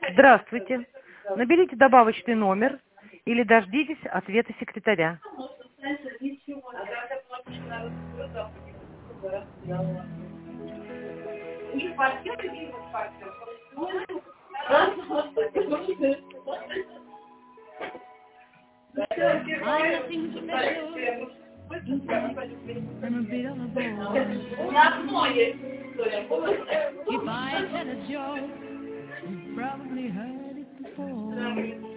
Здравствуйте. Наберите добавочный номер или дождитесь ответа секретаря. If I tell a joke, you've probably heard it before.